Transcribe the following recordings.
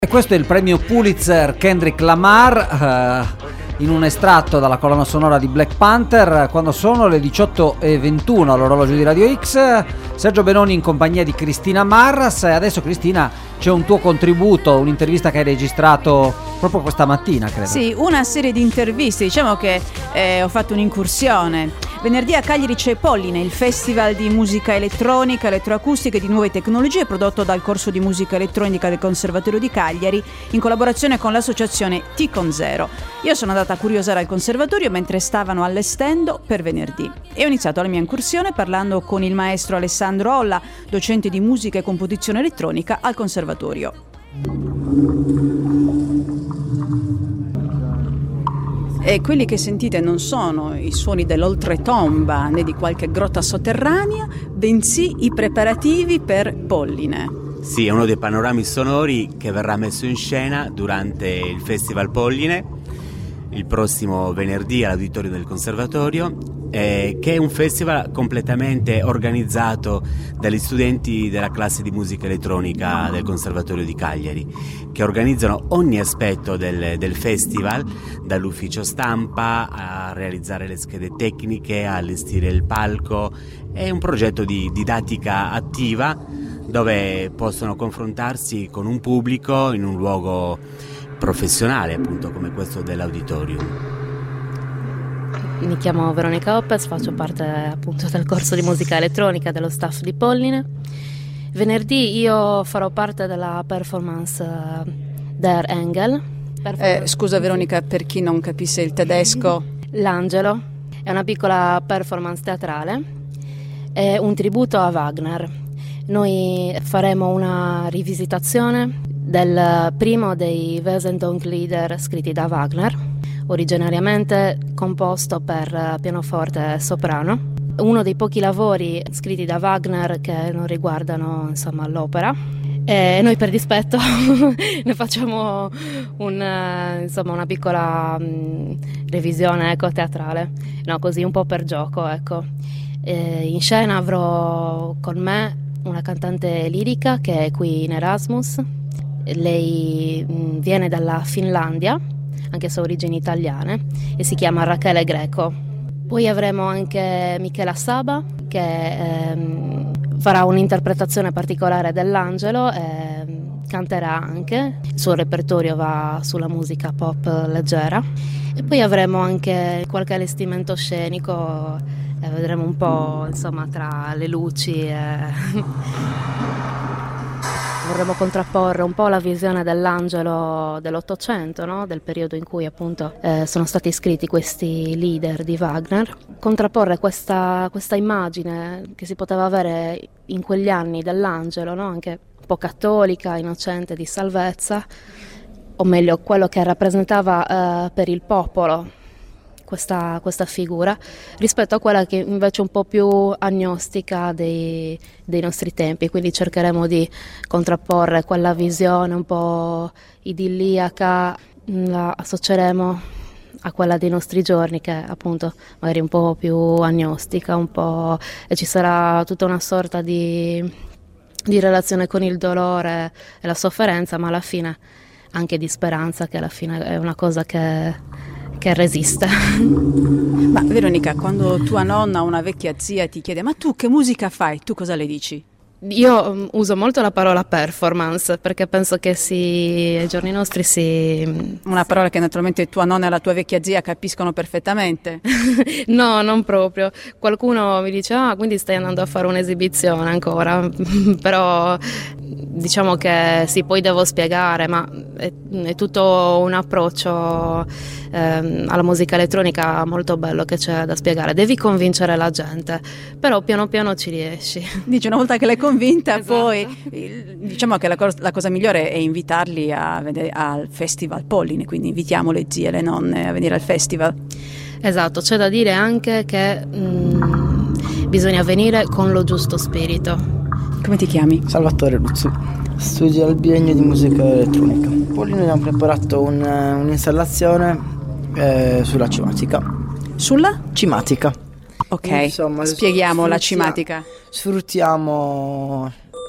E questo è il premio Pulitzer Kendrick Lamar, in un estratto dalla colonna sonora di Black Panther, quando sono le 18:21 all'orologio di Radio X. Sergio Benoni in compagnia di Cristina Marras. E adesso, Cristina, c'è un tuo contributo, un'intervista che hai registrato proprio questa mattina, credo. Sì, una serie di interviste. Diciamo che ho fatto un'incursione. Venerdì a Cagliari c'è Polline, il festival di musica elettronica, elettroacustica e di nuove tecnologie, prodotto dal corso di musica elettronica del Conservatorio di Cagliari in collaborazione con l'associazione T-Con0. Io sono andata a curiosare al conservatorio mentre stavano allestendo per venerdì e ho iniziato la mia incursione parlando con il maestro Alessandro Olla, docente di musica e composizione elettronica al conservatorio. E quelli che sentite non sono i suoni dell'oltretomba né di qualche grotta sotterranea, bensì i preparativi per Polline. Sì, è uno dei panorami sonori che verrà messo in scena durante il Festival Polline, il prossimo venerdì all'Auditorio del Conservatorio, che è un festival completamente organizzato dagli studenti della classe di musica elettronica del Conservatorio di Cagliari, che organizzano ogni aspetto del festival, dall'ufficio stampa a realizzare le schede tecniche, a allestire il palco. È un progetto di didattica attiva dove possono confrontarsi con un pubblico in un luogo professionale, appunto come questo dell'auditorium. Mi chiamo Veronica Oppes, faccio parte appunto del corso di musica elettronica dello staff di Polline. Venerdì io farò parte della performance Der Engel. Scusa Veronica, per chi non capisse il tedesco. L'Angelo è una piccola performance teatrale, è un tributo a Wagner. Noi faremo una rivisitazione del primo dei Wesendonck-Lieder scritti da Wagner, originariamente composto per pianoforte e soprano. Uno dei pochi lavori scritti da Wagner che non riguardano insomma l'opera, e noi per dispetto ne facciamo una piccola revisione teatrale, no, così un po' per gioco, ecco. In scena avrò con me una cantante lirica che è qui in Erasmus. Lei viene dalla Finlandia, anche se ha origini italiane, e si chiama Rachele Greco. Poi avremo anche Michela Saba che farà un'interpretazione particolare dell'Angelo e canterà anche. Il suo repertorio va sulla musica pop leggera. E poi avremo anche qualche allestimento scenico e vedremo un po' insomma tra le luci vorremmo contrapporre un po' la visione dell'Angelo dell'Ottocento, no? Del periodo in cui appunto sono stati scritti questi leader di Wagner, contrapporre questa immagine che si poteva avere in quegli anni dell'Angelo, no? Anche un po' cattolica, innocente, di salvezza, o meglio quello che rappresentava per il popolo questa figura, rispetto a quella che invece è un po' più agnostica dei nostri tempi. Quindi cercheremo di contrapporre quella visione un po' idilliaca, la associeremo a quella dei nostri giorni, che appunto magari un po' più agnostica, un po', e ci sarà tutta una sorta di relazione con il dolore e la sofferenza, ma alla fine anche di speranza, che alla fine è una cosa che resiste. Ma Veronica, quando tua nonna o una vecchia zia ti chiede ma tu che musica fai, tu cosa le dici? Io uso molto la parola performance perché penso che ai giorni nostri una parola che naturalmente tua nonna e la tua vecchia zia capiscono perfettamente. No, non proprio. Qualcuno mi dice quindi stai andando a fare un'esibizione ancora. Però diciamo che sì, poi devo spiegare, ma è tutto un approccio alla musica elettronica molto bello che c'è da spiegare. Devi convincere la gente, però piano piano ci riesci. Dici, una volta che l'hai convinta, esatto. Poi diciamo che la cosa migliore è invitarli a vedere al Festival Polline, quindi invitiamo le zie e le nonne a venire al festival. Esatto, c'è da dire anche che bisogna venire con lo giusto spirito. Come ti chiami? Salvatore Luzzi, studio al biennio di musica elettronica. Poi noi abbiamo preparato un'installazione sulla cimatica. Sulla? Cimatica. Ok, Insomma, spieghiamo la cimatica. Sfruttiamo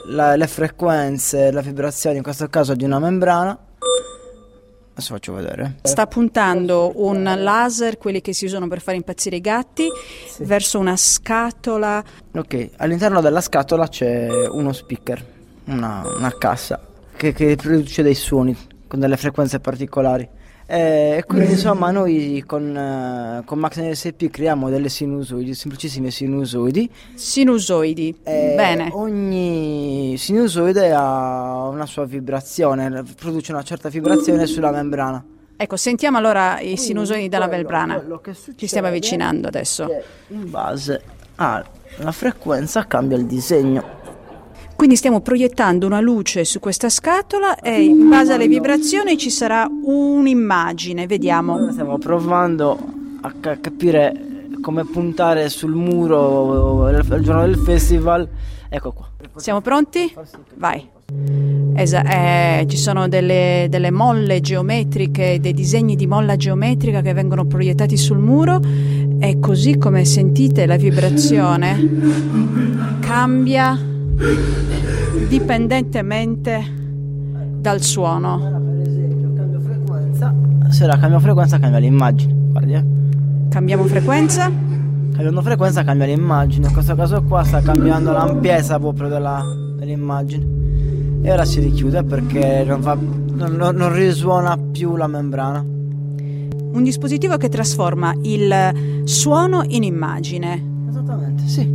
le frequenze, le vibrazioni, in questo caso di una membrana. Adesso faccio vedere. Sta puntando un laser, quelli che si usano per fare impazzire i gatti, Sì. verso una scatola. Ok, all'interno della scatola c'è uno speaker, una cassa che produce dei suoni con delle frequenze particolari. E quindi insomma noi con Max NSP creiamo delle sinusoidi, semplicissime sinusoidi. Sinusoidi, bene. Ogni sinusoide ha una sua vibrazione, produce una certa vibrazione sulla membrana. Ecco, sentiamo allora i sinusoidi dalla membrana. Quello che succede Ci stiamo avvicinando adesso. è che in base alla frequenza cambia il disegno. Quindi stiamo proiettando una luce su questa scatola e in base alle vibrazioni ci sarà un'immagine, vediamo. Stiamo provando a capire come puntare sul muro il giorno del festival. Ecco qua. Siamo pronti? Vai. Ci sono delle molle geometriche, dei disegni di molla geometrica che vengono proiettati sul muro e così come sentite la vibrazione cambia dipendentemente dal suono. Per esempio, cambio frequenza. Se la cambio frequenza cambia l'immagine. Guardi, Cambiamo frequenza. Cambiando frequenza cambia l'immagine. In questo caso qua sta cambiando l'ampiezza proprio dell'immagine. E ora si richiude perché non risuona più la membrana. Un dispositivo che trasforma il suono in immagine. Esattamente, sì.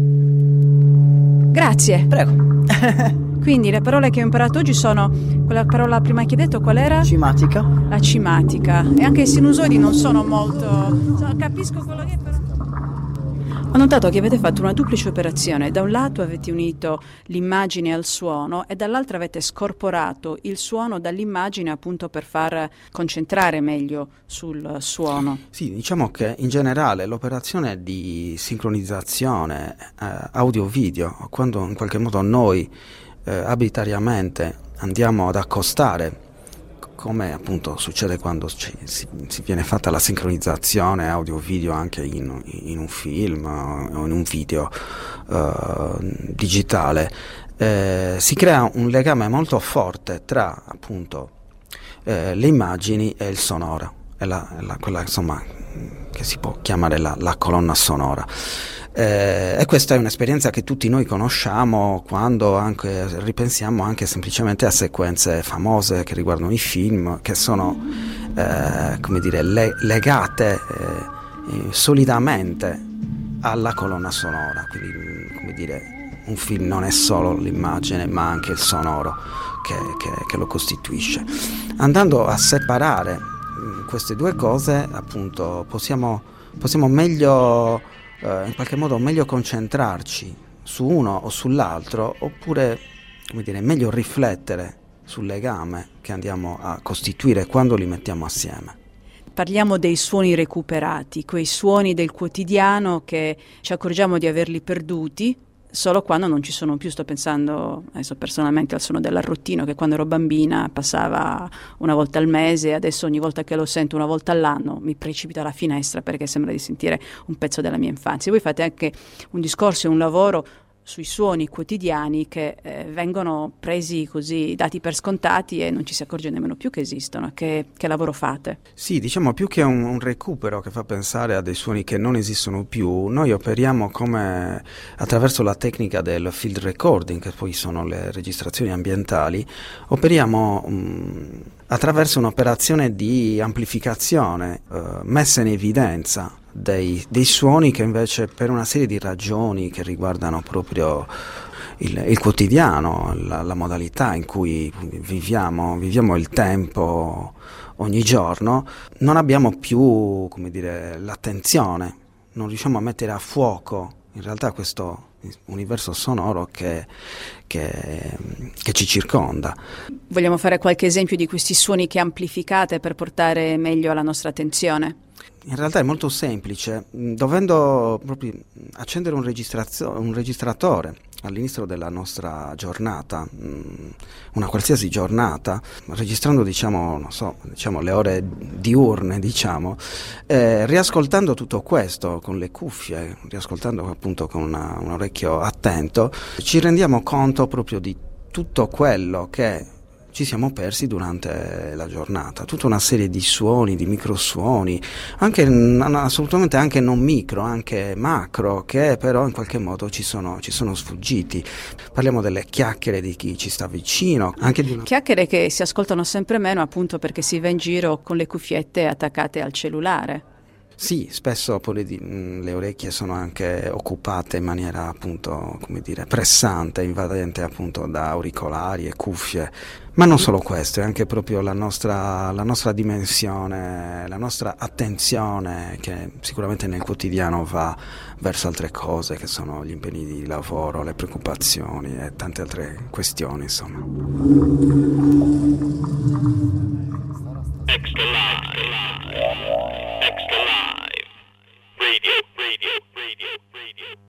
Grazie. Prego. Quindi le parole che ho imparato oggi sono quella parola prima che hai detto, qual era? Cimatica. La cimatica. E anche i sinusoidi non sono molto... capisco quello che è, però... Ho notato che avete fatto una duplice operazione. Da un lato avete unito l'immagine al suono e dall'altro avete scorporato il suono dall'immagine appunto per far concentrare meglio sul suono. Sì, diciamo che in generale l'operazione di sincronizzazione audio-video, quando in qualche modo noi arbitrariamente andiamo ad accostare, come appunto succede quando si viene fatta la sincronizzazione audio-video anche in un film o in un video digitale, si crea un legame molto forte tra appunto le immagini e il sonoro, quella insomma che si può chiamare la colonna sonora. E questa è un'esperienza che tutti noi conosciamo quando anche ripensiamo anche semplicemente a sequenze famose che riguardano i film, che sono come dire legate solidamente alla colonna sonora. Quindi come dire, un film non è solo l'immagine ma anche il sonoro che lo costituisce. Andando a separare queste due cose, appunto possiamo meglio in qualche modo meglio concentrarci su uno o sull'altro, oppure come dire meglio riflettere sul legame che andiamo a costituire quando li mettiamo assieme. Parliamo dei suoni recuperati, quei suoni del quotidiano che ci accorgiamo di averli perduti solo quando non ci sono più. Sto pensando adesso personalmente al suono dell'arrottino, che quando ero bambina passava una volta al mese, adesso ogni volta che lo sento una volta all'anno mi precipito alla finestra perché sembra di sentire un pezzo della mia infanzia. Voi fate anche un discorso e un lavoro sui suoni quotidiani che vengono presi così, dati per scontati, e non ci si accorge nemmeno più che esistono. Che lavoro fate? Sì, diciamo più che un recupero che fa pensare a dei suoni che non esistono più, noi operiamo come attraverso la tecnica del field recording, che poi sono le registrazioni ambientali, operiamo attraverso un'operazione di amplificazione, messa in evidenza dei suoni che invece, per una serie di ragioni che riguardano proprio il quotidiano, la modalità in cui viviamo il tempo ogni giorno, non abbiamo più, come dire, l'attenzione, non riusciamo a mettere a fuoco in realtà questo universo sonoro che ci circonda. Vogliamo fare qualche esempio di questi suoni che amplificate per portare meglio alla nostra attenzione? In realtà è molto semplice, dovendo proprio accendere un registratore all'inizio della nostra giornata, una qualsiasi giornata, registrando diciamo le ore diurne, riascoltando tutto questo con le cuffie, riascoltando appunto con un orecchio attento, ci rendiamo conto proprio di tutto quello che ci siamo persi durante la giornata, tutta una serie di suoni, di microsuoni, anche assolutamente anche non micro, anche macro, che però in qualche modo ci sono sfuggiti. Parliamo delle chiacchiere di chi ci sta vicino, anche di chiacchiere che si ascoltano sempre meno, appunto perché si va in giro con le cuffiette attaccate al cellulare. Sì, spesso poi le orecchie sono anche occupate in maniera appunto, pressante, invadente appunto da auricolari e cuffie, ma non solo questo, è anche proprio la nostra dimensione, la nostra attenzione che sicuramente nel quotidiano va verso altre cose che sono gli impegni di lavoro, le preoccupazioni e tante altre questioni, insomma.